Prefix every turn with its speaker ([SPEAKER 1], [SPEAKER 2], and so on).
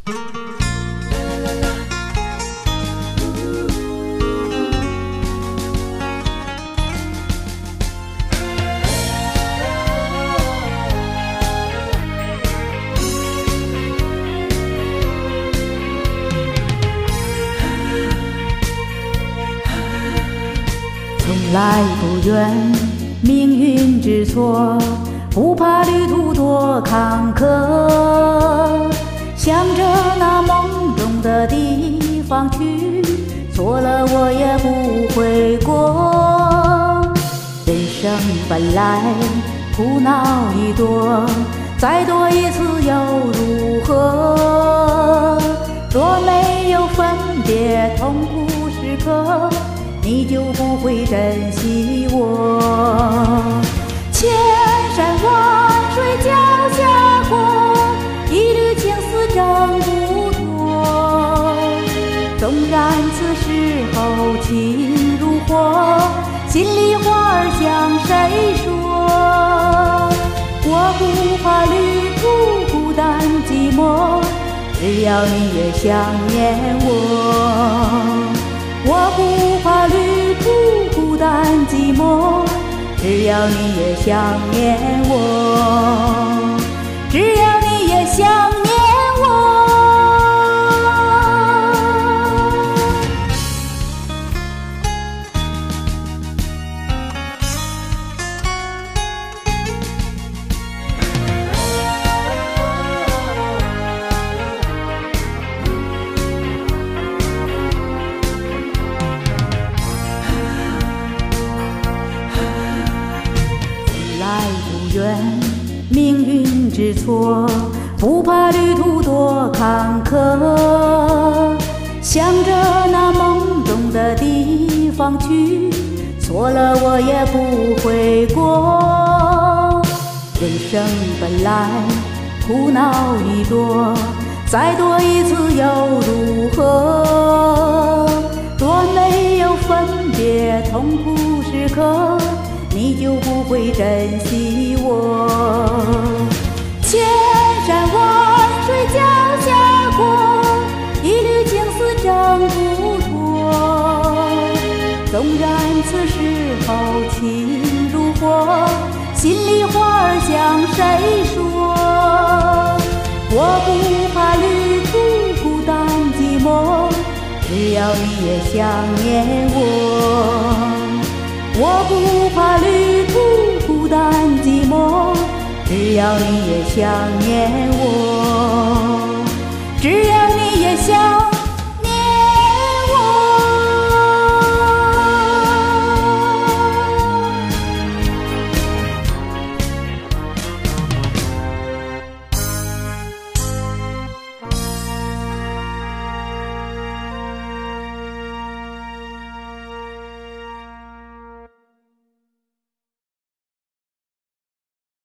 [SPEAKER 1] 从来不怨命运之错，不怕旅途多坎坷，向着那梦中的地方去，错了我也不悔过。人生本来苦恼已多，再多一次又如何？若没有分别痛苦时刻，你就不会珍惜我。千山万水脚下过，一缕情丝挣不脱。纵然此时候情如火，心里话儿向谁说？我不怕旅途孤单寂寞，只要你也想念我。我不怕旅途孤单寂寞，只要你也想念我，只要你也想念我。愿命运之错，不怕旅途多坎坷，向着那梦中的地方去，错了我也不悔过。人生本来苦恼已多，再多一次又如何？若没有分别痛苦时刻，你就不会珍惜我。千山万水脚下过，一缕情丝挣不脱。纵然此时候情如火，心里话儿向谁说？我不怕旅途孤单寂寞，只要你也想念我。我不怕旅途孤单寂寞，只要你也想念我。